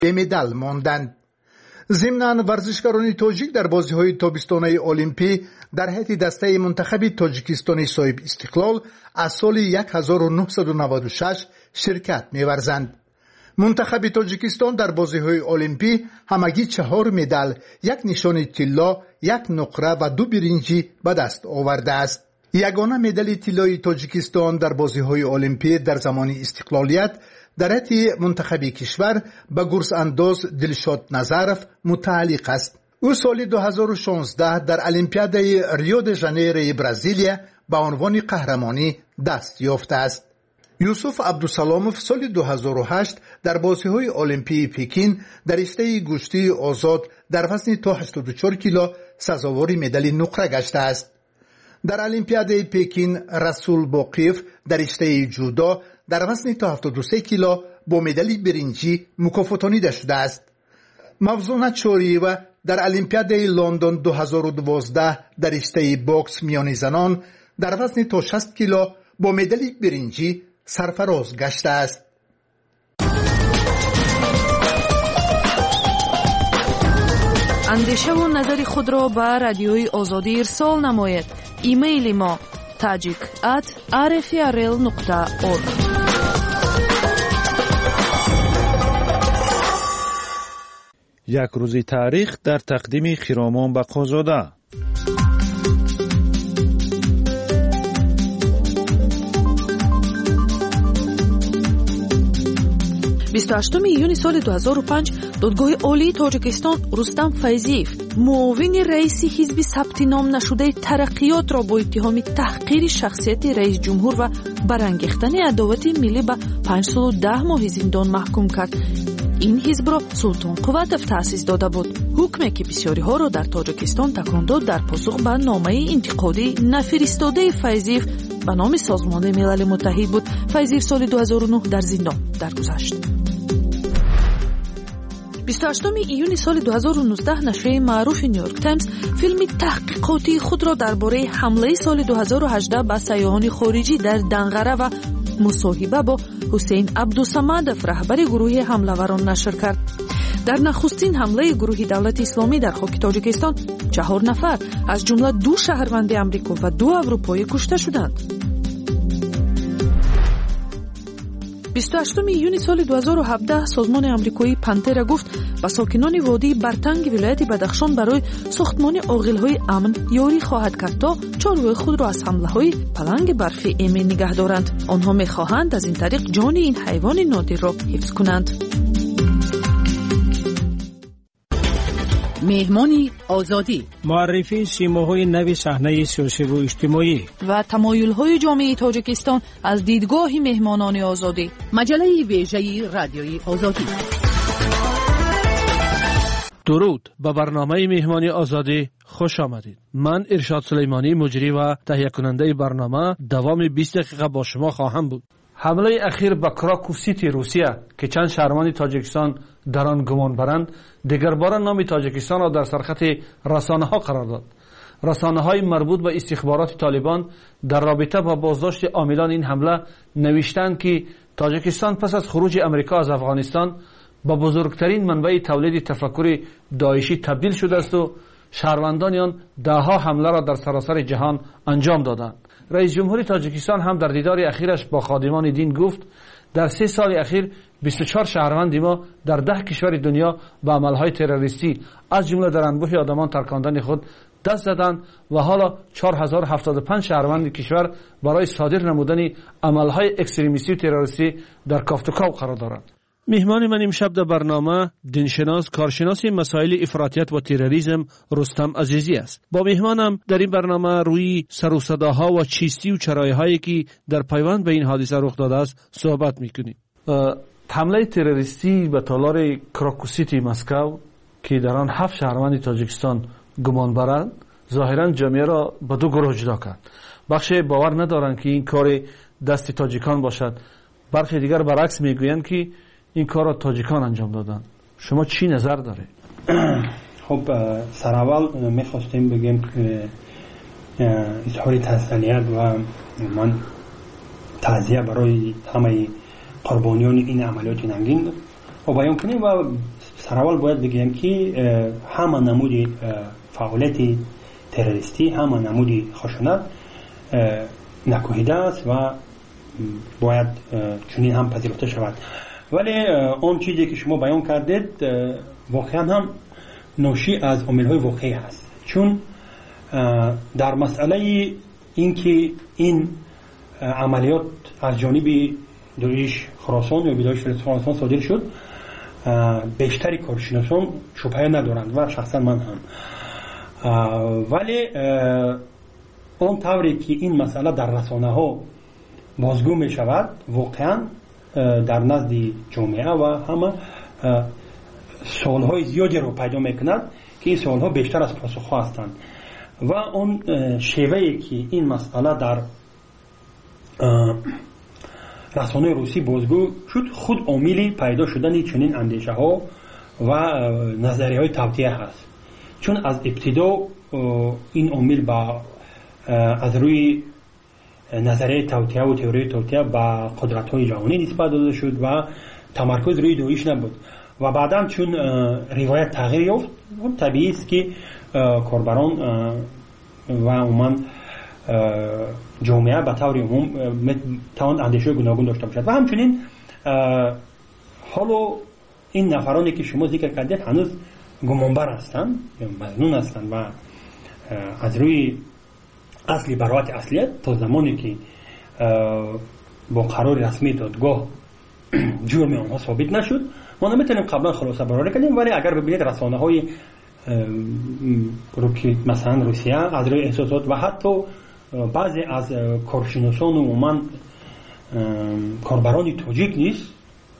به مدال ماندند. ضمناً ورزشکاران تاجیک در بازی‌های تابستانه المپی در هیئت دسته منتخب تاجیکستان صاحب استقلال از سال 1996 شرکت می‌ورزند. منتخب تاجیکستان در بازی‌های المپی همگی 4 مدال، 1 نشان طلا، 1 نقره و 2 برنجی به دست آورده است. یگانه مدال طلای تاجیکستان در بازی‌های المپی در زمان استقلالیت در هیئت منتخب کشور به گرز انداز دلشاد نظرف متعلق است. او سال 2016 در المپیاد ریو د ژانیرو برزیلیا به عنوان قهرمانی دست یافته است. یوسف عبدالسلاموف سال 2008 در بازی‌های المپی پکین در رشته گشتی آزاد در وزن تا 84 کیلو سزاوار مدال نقره گشته است. در المپیاد پکین رسول باقیف در رشته جودو در وزن تا 73 کیلو با مدال برنجی مکافاتانیده شده است. موزون چوریو در المپیاد لندن 2012 در رشته باکس میان زنان در وزن تا 60 کیلو با مدال برنجی سرفراز گشته است. اندیشه و نظر خود را به رادیوی آزادی ارسال نمایید. ایمیل ما tajik@rfrl.org. یک روزی تاریخ در تقدیم خرامان بقازاده. 28 ایون سال 2005 دادگاه عالی تاجیکستان رستم فیضیف معاون رئیس حزب ثبت نام نشده ترقیات را با اتهام تحقیر شخصیت رئیس جمهور و برانگیختن عداوت ملی به 5 سال و 10 ماه زندان محکوم کرد. این حزب را سلطان قوتوف تأسیس داده بود. حکمی که بسیاری ها را در تاجیکستان تکان داد در پاسخ به نامه انتقادی نفرستاده فیضیف به نام سازمان ملل متحد بود. فیضیف سال 2009 در زندان درگذشت. 28 ایون سال 2019 نشریه معروف نیویورک تایمز فیلم تحقیقاتی خود را درباره حمله سال 2018 به سیاحان خارجی در دنغره و مصاحبه با حسین عبدالصمد رهبر گروه حمله‌وران نشر کرد. در نخستین حمله گروه دولت اسلامی در خاک تاجیکستان 4 نفر از جمله 2 شهروند امریکا و 2 اروپایی کشته شدند. 28 ایون سال 2017 سازمان آمریکایی پانترا گفت به ساکنان وادی برتنگ ولایت بدخشان برای ساختمان عاقل‌های امن یاری خواهد کرد تا چارواهای خود را از حمله‌های پلنگ برفی ایمن نگه دارند. آنها می‌خواهند از این طریق جان این حیوان نادر را حفظ کنند. مهمانی آزادی، معرفی سیماهای نو صحنه سیاسی و اجتماعی و تمایل‌های جامعه تاجیکستان از دیدگاه مهمانان آزادی. مجله ویژه رادیوی آزادی. درود، به برنامه مهمانی آزادی خوش آمدید. من ارشاد سلیمانی مجری و تهیه کننده برنامه دوام 20 دقیقه با شما خواهم بود. حمله اخیر به کراکو سیتی روسیه که چند شهروند تاجیکستان در آن گمان برند دیگر بار نام تاجیکستان را در سرخط رسانه ها قرار داد. رسانه های مربوط به استخبارات طالبان در رابطه با بازداشت عاملان این حمله نوشتند که تاجیکستان پس از خروج امریکا از افغانستان به بزرگترین منبع تولید تفکر داعشی تبدیل شده است و شهروندان آن دهها حمله را در سراسر جهان انجام دادند. رئیس جمهور تاجیکستان هم در دیدار اخیرش با خادمان دین گفت در 3 سال اخیر 24 شهروند ما در 10 کشور دنیا به عملهای تروریستی از جمله در انبوه آدمان ترکاندن خود دست زدند و حالا 4075 شهروند کشور برای صادر نمودن عملهای اکستریمیستی و تروریستی در کافتوکاو قرار دارند. مهمان من امشب در برنامه دینشناس کارشناس مسائل افراطیت و تروریسم رستم عزیزی است. با مهمانم در این برنامه روی سر و صداها و چیستی و چرایهایی که در پیوند به این حادثه رخ داده است صحبت میکنیم. حمله تروریستی به تالار کراکو سیتی مسکو که در آن 7 شهروند تاجیکستان گمان برند ظاهرا جامعه را به 2 گروه جدا کرد. بخش باور ندارند که این کار دست تاجیکان باشد، برخی دیگر برعکس میگویند که این کار را تاجیکان انجام دادن. شما چی نظر داره؟ خب سر اول میخواستیم بگیم که اظهار تسلیت و من تعزیه برای همه قربانیان این عملیات ننگین و بیان کنیم و سراول باید بگیم که همه نمود فعالیت تروریستی، همه نمود خشونت نکوهیده است و باید چنین هم پذیرفته شود. ولی اون چیزی که شما بیان کردید واقعا هم ناشی از عامل‌های واقعی هست، چون در مسئله اینکه این عملیات از جانب داعش خراسان یا داعش خراسان صادر شد بیشتری کارشناسان شبهه ندارند و شخصا من هم، ولی اون طوری که این مسئله در رسانه ها بازگو می شود واقعا در نزد جامعه و همه سوالهای زیادی رو پیدا می کند که این سوالها بیشتر از پاسخ هستند و اون شیوهی که این مسئله در رسانه روسی بازگو شد خود عامل پیدا شدن چنین اندیشه ها و نظریه های توطئه هست، چون از ابتدا این عامل با از روی نظریه توطئه و تئوری توطئه با قدرت های جهانی نسبت داده شد و تمرکز روی داعش نبود و بعدا چون روایت تغییر یافت طبیعی است که کاربران و عموما جامعه به طور عموم توان اندیشه گوناگون داشته باشد و همچنین حالا این نفرانی که شما ذکر کردید هنوز گمانبر هستند یا مظنون هستند و از روی اصلی براءت اصلیت تا زمانی که با قرار رسمی دادگاه جرم آنها ثابت نشد ما نمیتونیم قبلا خلاصه برآورده کنیم، ولی اگر ببینید رسانه های مثلا روسیه از روی احساسات و حتی بعضی از کارشناسان و عموما کاربران تاجیک نیست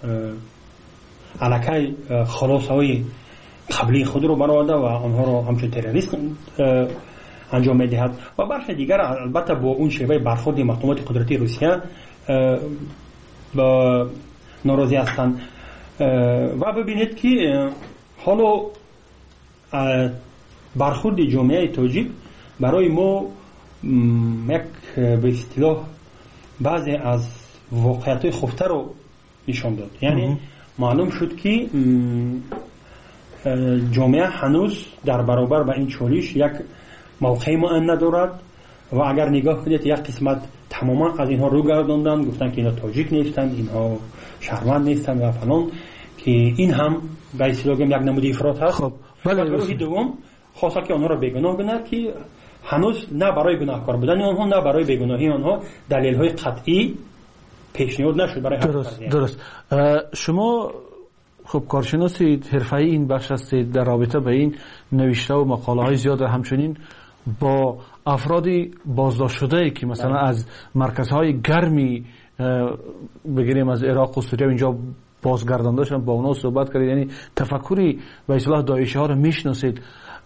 علاقه خلاصه های قبلی خود رو برآورده و آنها رو همچون تروریست انجام میدهد و برخی دیگر البته با اون شیوه برخورد مقامات قدرتی روسیه با ناراضی هستند و ببینید که حالا برخورد جامعه تاجیک برای ما یک به اصطلاح بعضی از واقعیت‌های خفته رو نشان داد، یعنی معلوم شد که جامعه هنوز در برابر با این چالش یک موقعی معین ندارد و اگر نگاه کنید یک قسمت تماما از اینها رو گرداندن، گفتن که اینا تاجیک نیستند، اینها شهروند نیستند و فلان، که این هم به اصطلاح یک نمود افراط هست. خب بله، گروه دوم خواسته که آنها را بیگناه بگند که هنوز نه برای گناهکار بودن آنها نه برای بیگناهی آنها دلیل‌های قطعی پیشنهاد نشد برای درست. شما خب کارشناسی حرفه‌ای این بخش هستید، در رابطه به این نوشته و مقاله‌های زیاد همچنین با افرادی بازداشت شده که مثلا از مرکزهای گرمی بگیریم از عراق و سوریه اینجا بازگردانده شدن، با اونا صحبت کردید، یعنی تفکری به اصطلاح داعشی ها رو میشناسید.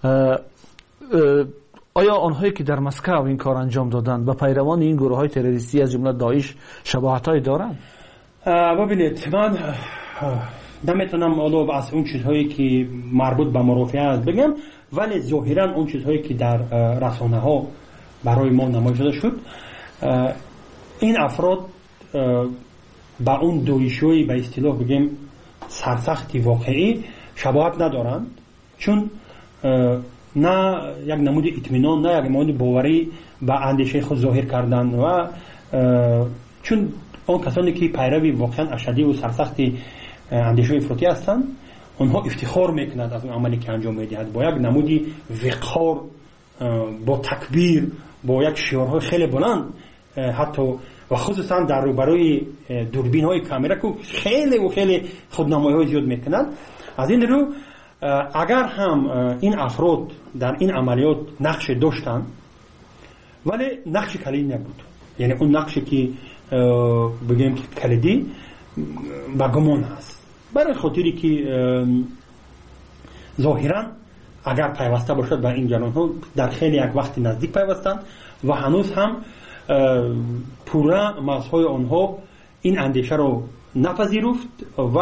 آیا آنهایی که در مسکو این کار انجام دادند با پیروان این گروه های تروریستی از جمله داعش شباهت‌هایی دارند؟ ببینید من نمیتونم الان از اون چیزهایی که مربوط به مرافعه است بگم، ولی ظاهرا اون چیزهایی که در رسانه ها برای ما نمایش داده شد این افراد با اون داعشی به اصطلاح بگیم سرسختی واقعی شباهت ندارند، چون نه یک نمود اطمینان نه یک نمود باوری به اندیشه خود ظاهر کردن و چون اون کسانی که پیروی واقعا اشدی و سرسختی اندیشه افراطی هستند اونها افتخار میکنند از اون عملی که انجام میدهند با یک نمودی وقار، با تکبیر، با یک شعارهای خیلی بلند، حتی و خصوصا در روبروی دوربین های کامera که خیلی و خیلی خودنمایی های زیاد میکنند. از این رو اگر هم این افراد در این عملیات نقش داشتند ولی نقش کلیدی نبود، یعنی اون نقشی که بگیم کلیدی با گمان هست، برای خاطری که ظاهرا اگر پیوسته باشد به این جنان ها در خیلی یک وقت نزدیک پیوستند و هنوز هم پورا مغزهای آنها این اندیشه رو نپذیرفت و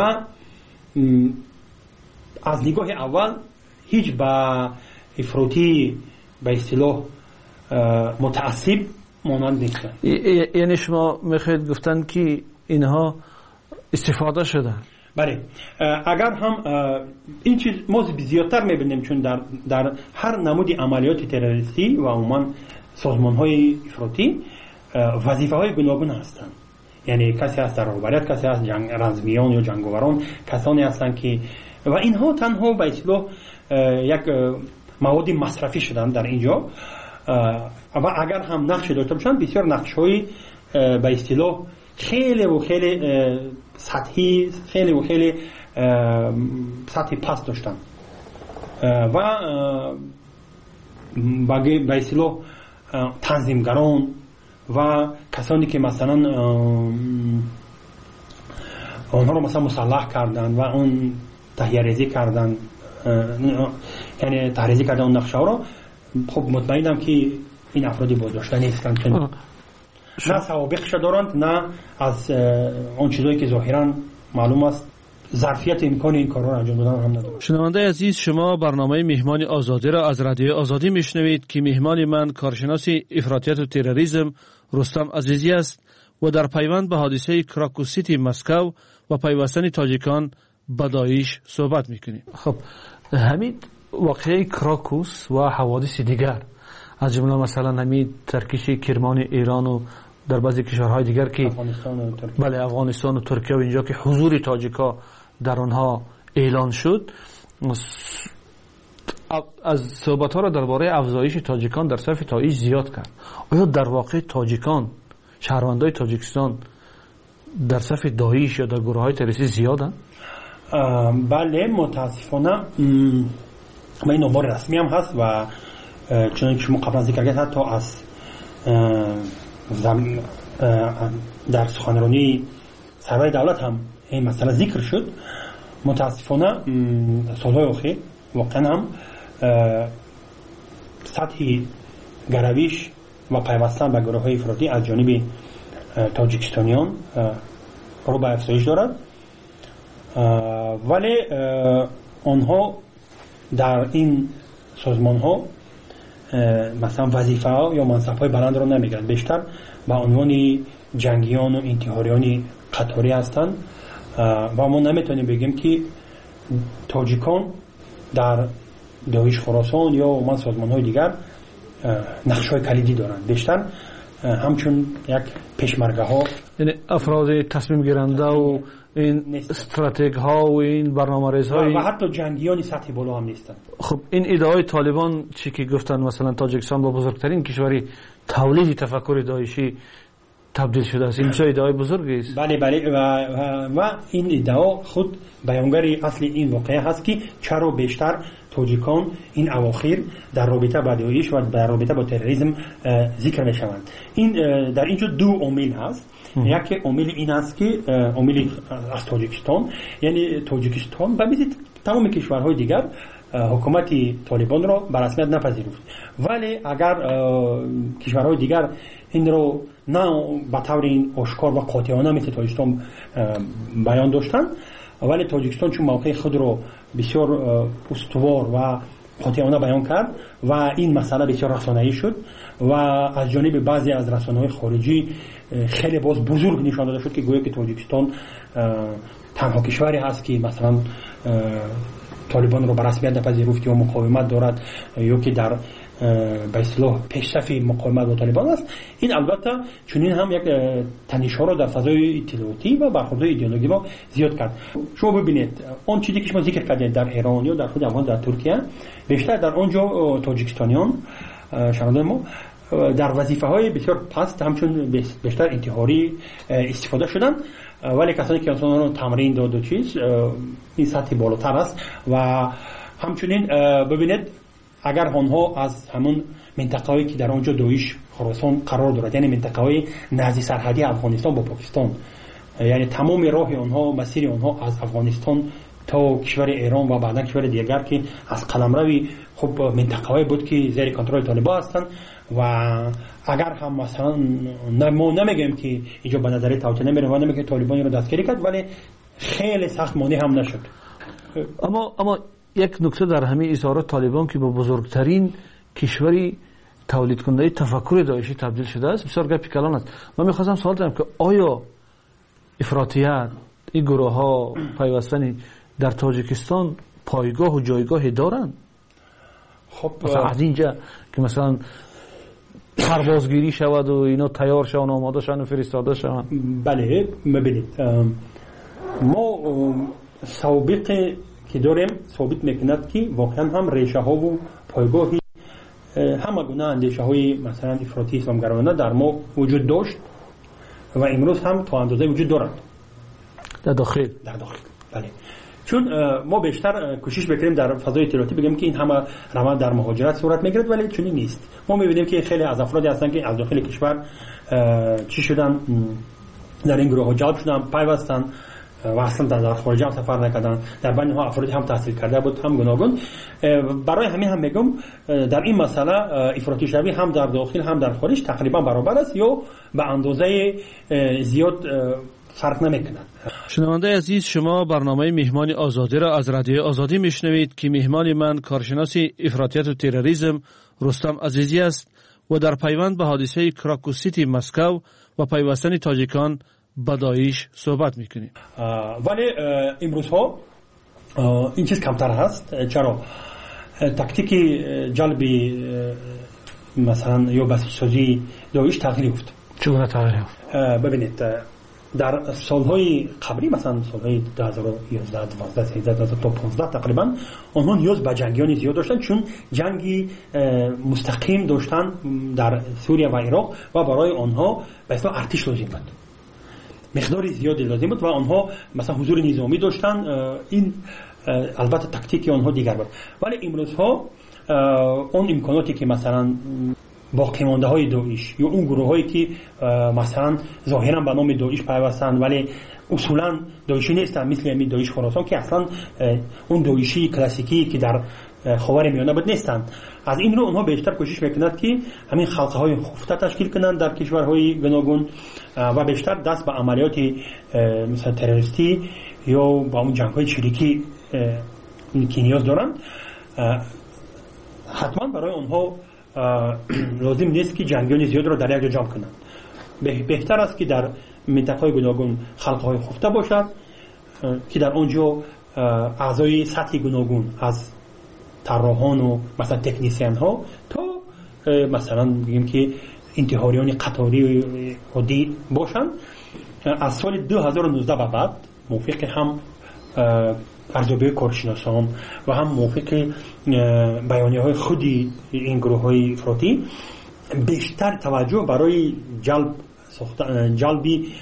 از نگاه اول هیچ با افراطی به اصطلاح متعصب مانند نیستند. یعنی شما میخواید گفتن که اینها استفاده شدن؟ بله اگر هم این چیز ما زیادتر میبینیم چون در هر نمود عملیات تروریستی و عموما سازمان های افراطی وظیفه های گوناگون هستند. یعنی کسی هست در رهبریت، کسی هست رزمیان یا جنگاوران، کسانی هستند که و اینها تنها به اصطلاح یک مواد مصرفی شدن در اینجا و اگر هم نقش داشته باشند بسیار نقش های به اصطلاح خیلی و خیلی سطحی، خیلی و خیلی سطحی پست داشتن و به اصطلاح تنظیمگران و کسانی که مثلا آنها رو مثلا مسلح کردن و اون تحریزی کردن، یعنی تحریزی کردن اون نقشه ها رو، خب مطمئنم که این افرادی بازداشته نیستن، چون نه سوابقش دارند نه از اون چیزایی که ظاهرا معلوم است ظرفیت امکان این کارا رو انجام دادن هم ندارند. شنونده عزیز، شما برنامه مهمان آزادی را از رادیو آزادی میشنوید که مهمان من کارشناس افراطیت و تروریسم رستم عزیزی است و در پیوند به حادثه کراکوس سیتی مسکو و پیوستن تاجیکان به داعش صحبت میکنیم. خب همین واقعه کراکوس و حوادث دیگر از جمله مثلا همین ترکیش کرمان ایران و در بعضی کشورهای دیگر که افغانستان و ترکیه و اینجا که حضور تاجیکا در آنها اعلان شد، از صحبت ها را درباره افزایش تاجیکان در صف داعش زیاد کرد. آیا در واقع تاجیکان، شهروندای تاجیکستان در صف داعش یا در گروه های تروریستی زیادن؟ بله متاسفانه این امور رسمی هم هست و چون شما قبلا ذکر کردید حتی از در سخنرانی سرور دولت هم این مسئله ذکر شد. متاسفانه سالهای اخیر واقعا هم سطح گرویش و پیوستن به گروه های افراطی از جانب تاجیکستانیان رو به افزایش دارد، ولی آنها در این سازمان ها مثلا وظیفه ها یا منصب های بلند رو نمیگیرند، بیشتر به عنوان جنگیان و انتحاریان قطاری هستند و ما نمیتونیم بگیم که تاجیکان در داعش خراسان یا من سازمان های دیگر نقش های کلیدی دارند، بیشتر همچون یک پشمرگه ها، یعنی افراد تصمیم گیرنده و این استراتژی ها و این برنامه‌ریز های و حتی جنگیان سطح بالا هم نیستند. خب این ایده طالبان چی که گفتن مثلا تاجیکستان با بزرگترین کشوری تولید تفکر داعشی تبدیل شده است، این چه ایده بزرگی است؟ بله و این ایده خود بیانگر اصل این واقعه هست که چرا بیشتر تاجیکان این اواخر در رابطه با داعش و در رابطه با تروریسم ذکر میشوند. این در اینجا دو عامل هست. یکی عامل این است که عامل از تاجیکستان، یعنی تاجیکستان و مثل تمام کشورهای دیگر حکومت طالبان را به رسمیت نپذیرفت، ولی اگر کشورهای دیگر این رو نه به طور آشکار و قاطعانه مثل تاجیکستان بیان داشتند، ولی تاجیکستان چون موقع خود رو بسیار استوار و قاطعانه بیان کرد و این مسئله بسیار رسانه‌ای شد و از جانب بعضی از رسانه‌های خارجی خیلی باز بزرگ نشان داده شد که گویا که تاجیکستان تنها کشوری هست که مثلا طالبان رو به رسمیت نپذیرفت یا مقاومت دارد یا که در به اصطلاح پیشرفت مقاومت با طالبان است. این البته چنین هم یک تنش‌ها رو در فضای اطلاعاتی و برخوردهای ایدئولوژی ما زیاد کرد. شما ببینید اون چیزی که شما ذکر کردید در ایران یا در خود افغان در ترکیه، بیشتر در اونجا تاجیکستانیان شنونده ما در وظیفه‌های بسیار پست همچون بیشتر انتحاری استفاده شدن، ولی کسانی که اصلا رو تمرین داد و چیز این سطح بالاتر است و همچنین ببینید اگر آنها از همون منطقه‌ای که در آنجا داعش خراسان قرار دارد، یعنی منطقه‌های نزدیک سرحدی افغانستان با پاکستان، یعنی تمام راه آنها، مسیر آنها از افغانستان تا کشور ایران و بعدا کشور دیگر که از قلمروی خب منطقه‌ای بود که زیر کنترل طالبان هستند و اگر هم مثلا ما نمیگیم که اینجا به نظر توطئه نمیره و نمیگیم که طالبان رو دستگیری کرد، ولی خیلی سخت مانع هم نشد. اما یک نکته در همه اظهارات طالبان که با بزرگترین کشوری تولید کننده تفکر داعشی تبدیل شده است بسیار گپی کلان است. من می‌خواستم سوال کنم که آیا افراطیت این گروه ها پیوستن در تاجیکستان پایگاه و جایگاهی دارند؟ خب مثلا از اینجا که مثلا پروازگیری شود و اینا تیار شون آماده شون و فرستاده شون. بله ببینید ما سابقه که داریم ثابت میکند که واقعا هم ریشه ها و پایگاهی همه گونه اندیشه های مثلا افراطی اسلامگرایانه در ما وجود داشت و امروز هم تا اندازه وجود دارند در داخل. بله. چون ما بیشتر کوشش بکنیم در فضای اطلاعاتی بگیم که این همه روند در مهاجرت صورت میگیرد، ولی چنین نیست. ما میبینیم که خیلی از افرادی هستن که از داخل کشور چی شدن، در این گروه ها جلب شدن، پیوستن و اصلا در خارج هم سفر نکردن. در بین ها افرادی هم تحصیل کرده بود، هم گوناگون. برای همین هم میگم در این مسئله افراطی شوی هم در داخل هم در خارج تقریبا برابر است یا به اندازه زیاد فرق نمیکند. شنونده عزیز، شما برنامه مهمان آزادی را از رادیو آزادی میشنوید که مهمان من کارشناس افراطیت و تروریسم رستم عزیزی است و در پیوند به حادثه کراکو سیتی مسکو و پیوستن تاجیکان به داعش صحبت میکنیم. ولی امروز ها این چیز کمتر هست. چرا؟ تاکتیک جلبی مثلا یا بسیج‌سازی داعش تغییر یافت. چگونه تغییر یافت؟ ببینید در سالهای قبلی مثلا سالهای 2011 12 13 تا 15 تقریبا آنها نیاز به جنگیان زیاد داشتن، چون جنگی مستقیم داشتن در سوریه و عراق و برای آنها به اصطلاح ارتش لازم بود، مقدار زیادی لازم بود و آنها مثلا حضور نظامی داشتن. این البته تاکتیک آنها دیگر بود. ولی امروزها اون امکاناتی که مثلا باقی مانده های داعش یا اون گروه هایی که مثلا ظاهرا به نام داعش پیوستند ولی اصولا داعشی نیستن، مثل همین داعش خراسان که اصلا اون داعشی کلاسیکی که در خاورمیانه بود نیستند. از این رو اونها بیشتر کوشش میکنند که همین خلقه های خفته تشکیل کنند در کشورهای گوناگون و بیشتر دست به عملیات مثلا تروریستی یا با اون جنگ های چریکی که نیاز دارند. حتما برای اونها لازم نیست که جنگیان زیاد را در یک جا جمع کنند. بهتر است که در منطقه‌های گوناگون خلق‌های خفته باشد که در آنجا اعضای سطح گوناگون از طراحان و مثلا تکنیسیان ها تا مثلا بگیم که انتحاریان قطاری عادی باشند. از سال 2019 به بعد موافق هم ارزیابی کارشناسان و هم موافق بیانیه‌های خودی این گروه‌های افراطی بیشتر توجه برای جلبی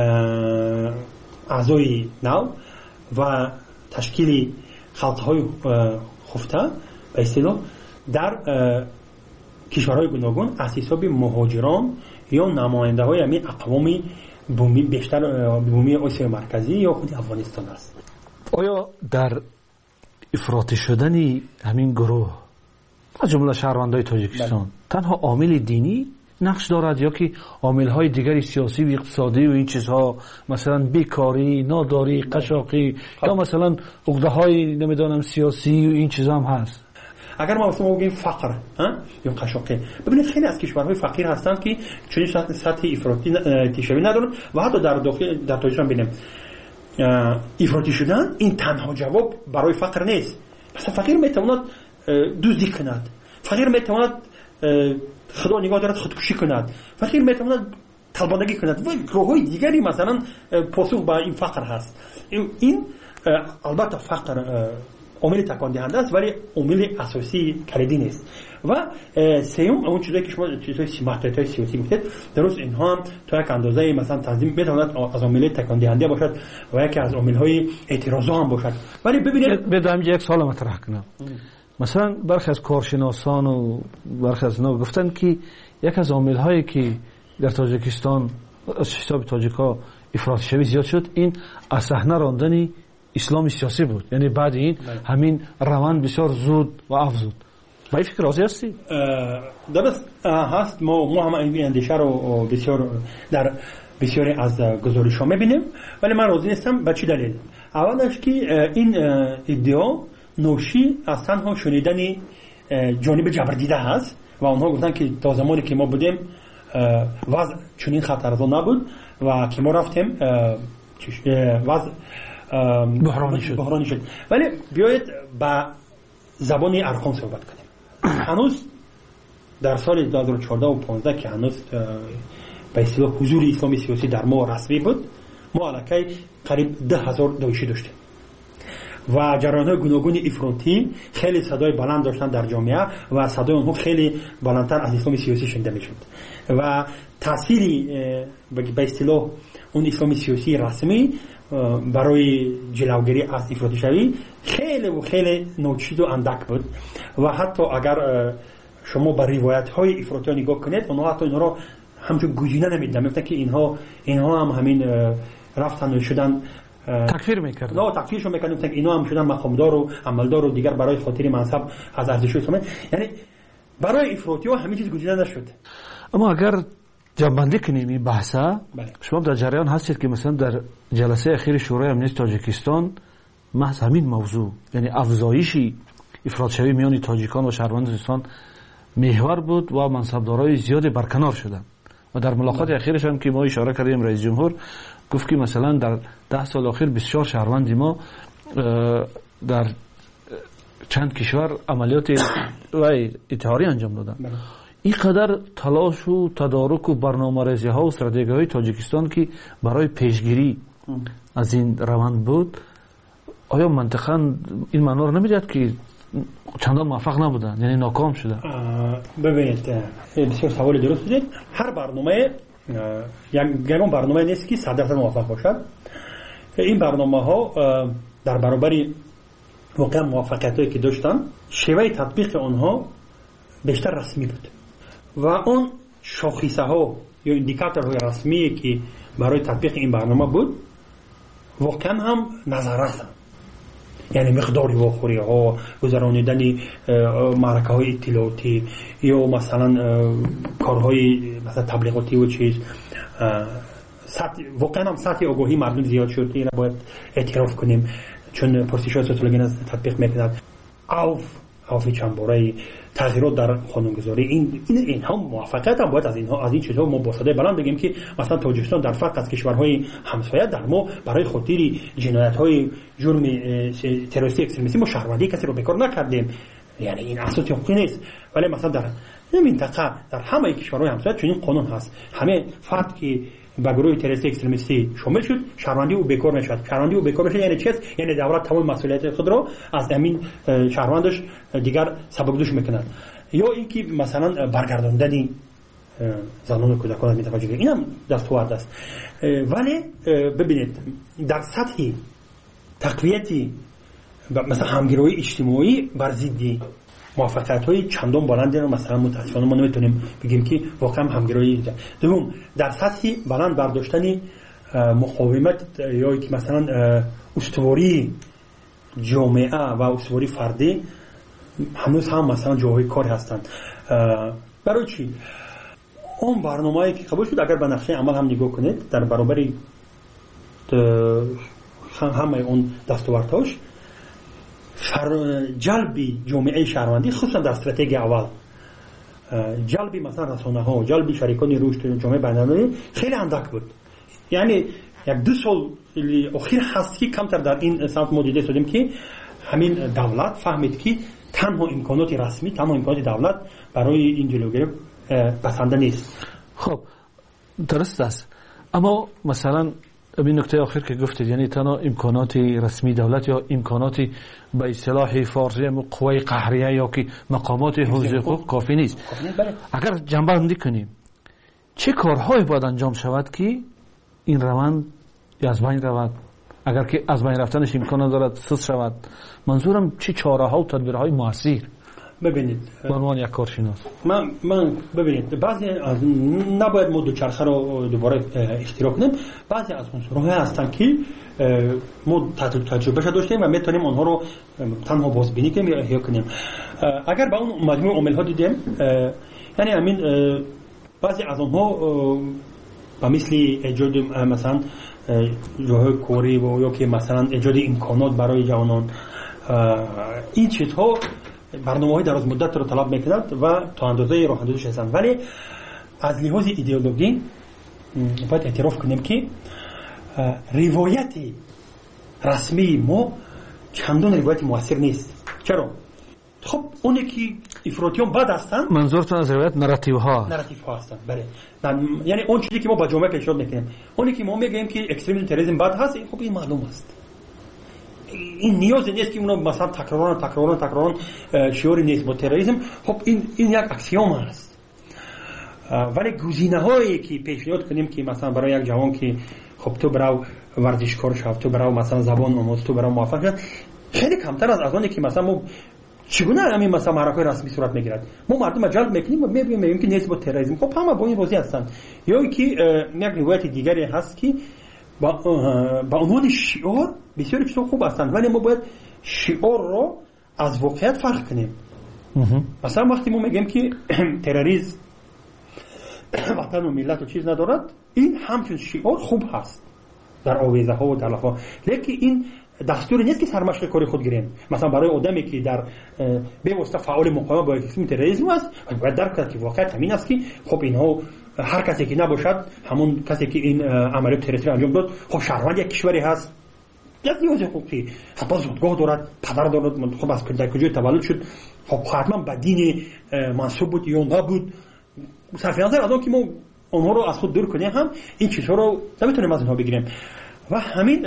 اعضای نو و تشکیل خلطه‌های خفته به اصطلاح در کشورهای گوناگون از حساب مهاجران یا نماینده‌های همین اقوام بومی بیشتر بومی آسیا مرکزی یا خود افغانستان است. آیا در افراطی شدن همین گروه از جمله شهروندان تاجیکستان تنها عامل دینی نقش دارد یا که عامل‌های دیگری سیاسی و اقتصادی و این چیزها، مثلا بیکاری، ناداری، قشاقی یا مثلا عقده‌های نمیدونم سیاسی و این چیزها هم هست؟ اگر ما مثلا بگیم فقر یا قشاقی، ببینید خیلی از کشورهای فقیر هستند که چنین سطح افراطی تشوی ندارن و حتی در داخل در تاجیکستان ببینیم افراطی شدن این تنها جواب برای فقر نیست. مثلا فقیر میتواند دزدی کند، فقیر میتواند خدا نگاه دارد خودکشی کند، فقیر میتواند طلبانگی کند و گروه‌های دیگری مثلا پاسخ به این فقر هست. این البته فقر عامل تکان دهنده است ولی عامل اساسی کلیدی نیست. و سوم اون چیزایی که شما چیزای سیاسی سیاسی گفتید درست، اینها هم تا یک اندازه مثلا تنظیم میتواند از عامل تکان دهنده باشد و یکی از عامل‌های اعتراض هم باشد. ولی ببینید بدم یک سوال مطرح کنم. مثلا برخی از کارشناسان و برخی از اینا گفتن که یک از عامل‌هایی که در تاجیکستان از حساب تاجیک‌ها افراطی شوی زیاد شد این از صحنه راندن اسلام سیاسی بود. یعنی بعد این همین روند بسیار زود و افزود. با این فکر راضی هستی؟ درست هست. ما هم این اندیشه رو بسیار در بسیاری از گزارش‌ها می‌بینیم ولی من راضی نیستم. به چه دلیل؟ اولش که این ادعا نوشی از تنها شنیدن جانب جبردیده هست و آنها گفتن که تا زمانی که ما بودیم وضع چنین خطرناک نبود و که ما رفتیم وضع بحرانی شد. ولی بیایید با زبان ارقام صحبت کنیم. هنوز در سال 2014 و 15 که هنوز به اصطلاح حضور اسلامی سیاسی در ما رسمی بود، ما علاقه قریب 10,000 داعشی داشتیم و جریان‌های گوناگون افراطی خیلی صدای بلند داشتن در جامعه و صدای اونها خیلی بلندتر از اسلام سیاسی شنیده میشد و تأثیری به اصطلاح اون اسلام سیاسی رسمی برای جلوگیری از افراطی شوی خیلی و خیلی ناچیز و اندک بود و حتی اگر شما به روایت‌های افراطی نگاه کنید، اونها حتی اینها را همچون گزینه نمیدن، میگفتن که اینها هم همین رفتن و شدن تکفیر میکردن. نه، تکفیرشون میکردن که اینا هم شدن مقامدار و عملدار و دیگر برای خاطر منصب از ارزش اسلامی. یعنی برای افراطی‌ها همین چیز گزینه نشد. اما اگر جمع‌بندی کنیم این بحثا، شما در جریان هستید که مثلا در جلسه اخیر شورای امنیت تاجیکستان محض همین موضوع، یعنی افزایش افراط‌شوی میان تاجیکان و شهروندان محور بود و منصبدارای زیادی برکنار شدند و در ملاقات اخیرش هم که ما اشاره کردیم رئیس جمهور گفت که مثلا در 10 سال اخیر 24 شهروند ما در چند کشور عملیات انتحاری انجام دادن. این قدر تلاش و تدارک و برنامه‌ریزی ها و استراتژی های تاجیکستان که برای پیشگیری از این روند بود، آیا منطقاً این معنا رو نمیداد که چندان موفق نبودن، یعنی ناکام شدن؟ ببینید، بسیار سوال درست دید. هر برنامه یگان برنامه نیست که 100% موفق باشد. این برنامه ها در برابر واقعا موفقیت هایی که داشتن، شیوه تطبیق آنها بیشتر رسمی بود و اون شاخصه ها یا اندیکاتورهای رسمی که برای تطبیق این برنامه بود واقعا هم نظر رفتن، یعنی مقداری واخوری ها، گذرانیدن معرکه های اطلاعاتی یا مثلا کارهای مثلا تبلیغاتی و چیز، واقعا هم سطح آگاهی مردم زیاد شد. این را باید اعتراف کنیم، چون پرسش های سوسیولوژی تطبیق میکند. اوف چند باره تغییرات در قانونگذاری، اینها موفقیت هم باید از این چیزها ما با صدای بلند بگیم که مثلا تاجیکستان در فرق از کشورهای همسایه در ما برای خاطر جنایت‌های جرم تروریستی اکستریمیستی ما شهروندی کسی رو بکار نکردیم، یعنی این اساس حقوقی نیست. ولی مثلا در این منطقه در همه کشورهای همسایه چنین قانون هست، همه فرد که به گروه تروریستی اکستریمیستی شامل شد شهروندی او بکار نشد. شهروندی او بکار نشد یعنی چی است؟ یعنی دولت تمام مسئولیت خود را از همین شهروندش دیگر سبکدوش میکند، یا اینکه مثلا برگرداندن زنان و کودکان از منطقه جنوبی، اینم دستورد است. ولی ببینید در سطح تقویتی مثلا همگرایی اجتماعی بر ضد موفقیت‌های چندان بلندی رو مثلا متأسفانه ما نمیتونیم بگیم که واقعا همگرایی ده. دوم در سطح بلند برداشتن مقاومت یا که مثلا استواری جامعه و استواری فردی هنوز هم مثلا جاهای کار هستند. برای چی؟ اون برنامه‌ای که قبول شد اگر به نقشه عمل هم نگاه کنید در برابر همه اون دستاوردهاش جلبی جامعه شهروندی خصوصا در استراتژی اول، جلبی مثلا رسانه ها، جلبی شریکان رشد جامعه بین‌المللی خیلی اندک بود. یعنی 1-2 سال اخیر هست که کمتر در این سمت ما دیده شدیم که همین دولت فهمید که تنها امکانات رسمی، تنها امکانات دولت برای این جلوگیری بسنده نیست. خب درست است، اما مثلا این نکته آخر که گفتید، یعنی تنها امکانات رسمی دولت یا امکانات به اصطلاح فارسی قوای قهریه یا که مقامات حوزه حقوق کافی نیست. اگر جنبندی کنیم چه کارهایی باید انجام شود که این روند از بین رود؟ اگر که از بین رفتنش امکان دارد سوس شود، منظورم چه چاره ها و تدبیرهای موثر؟ ببینید به عنوان یک کارشناس من ببینید بعضی از نباید ما دوچرخه رو دوباره اشتراک کنیم. بعضی از عنصرها هستن که ما تجربه داشتیم و میتونیم آنها رو تنها بازبینی کنیم یا احیا کنیم. اگر با اون مجموع عامل ها دیدیم، یعنی همین بعضی از آنها به مثل ایجاد مثلا جاهای کاری و یا که مثلا ایجاد امکانات برای جوانان، این چیزها برنامه‌های دراز مدت رو طلب می‌کند و تا اندازه راه اندازش هستند. ولی از لحاظ ایدئولوژی باید اعتراف کنیم که روایت رسمی ما چندان روایت موثر نیست. چرا؟ خب اونی که افراطیان بد هستند، منظورتون از روایت نراتیو ها هستند. بله، یعنی اون چیزی که ما با جامعه پیشنهاد میکنیم، اونی که ما میگیم که اکستریمیسم تروریسم بد هست، خب این معلوم است. این نیازی نیست که اونو مثلا تکرارن شعاری نیست با تروریسم. خب این یک اکسیوم است. ولی گزینه‌هایی که پیشنهاد کنیم که مثلا برای یک جوان که خب تو برو ورزشکار شو، تو برو مثلا زبان آموز، تو برو موفق شو، خیلی کمتر از اونی که مثلا ما چگونه همین مثلا معرکه‌های رسمی صورت میگیرد. ما مردم جلب میکنیم و میگیم که نیست با تروریسم. خب همه با این راضی هستند. یا که یک روایت دیگری هست که با عنوان شعار بسیار چیزا خوب هستند، ولی ما باید شعار رو از واقعیت فرق کنیم. مثلا وقتی ما میگیم که تروریسم وطن و ملت و چیز ندارد، این همچون شعار خوب هست در آویزه ها و در لفها، لیکن این دستوری نیست که سرمشق کاری خود گیریم. مثلا برای آدمی که در به واسطه فعال مقاومت با اکستریمیسم تروریسم است، باید درک کنه که واقعیت همین است که خب اینها هر کسی که نباشد همون کسی که این عملیات تروریستی انجام داد، خب شهروند یک کشوری هست، یک نیاز حقوقی، حتی زادگاه دارد، پدر دارد، خب از کجای تولد شد، خب حتما به دین منسوب بود یا نبود. صرف نظر از اون که ما اونها رو از خود دور کنیم، هم این چیزها رو نمیتونیم از اینها بگیریم. و همین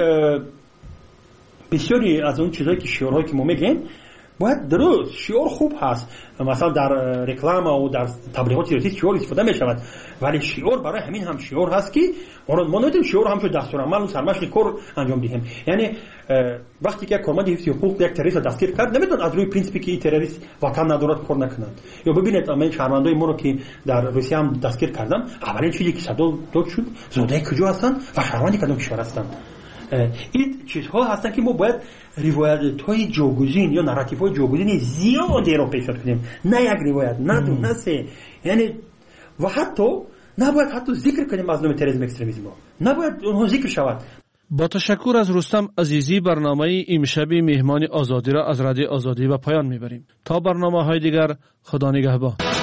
بسیاری از اون چیزهایی که شعارهایی که ما میگیم باید درست، شعار خوب هست، مثلا در رکلام و در تبلیغات سیاسی شعار استفاده می شود، ولی شعار برای همین هم شعار هست که ما نمیتونیم شعار هم شد دستورالعمل و سرمشق کار انجام دهیم. یعنی وقتی که کارمند حفظ حقوق یک تروریست دستگیر کرد، نمیتون از روی پرینسیپی که این تروریست وطن ندارد کار نکنند. یا ببینید من شهروندای ما رو که در روسیه هم دستگیر کردم، اولین چیزی که صدا داد شد زاده کجا هستند و شهروندی کدام کشور هستند. این چیزها هستن که ما باید روایت‌های جاگزین یا نراتیوهای جاگزین زیادی رو پیشنهاد کنیم، نه یک روایت، نه دو، نه سه. یعنی و نباید حتی ذکر کنیم از نام تروریسم اکستریمیسم، نباید اونها ذکر شود. با تشکر از رستم عزیزی، برنامه امشبی مهمان آزادی را از رادیو آزادی به پایان میبریم. تا برنامه‌های دیگر، خدا نگهبان.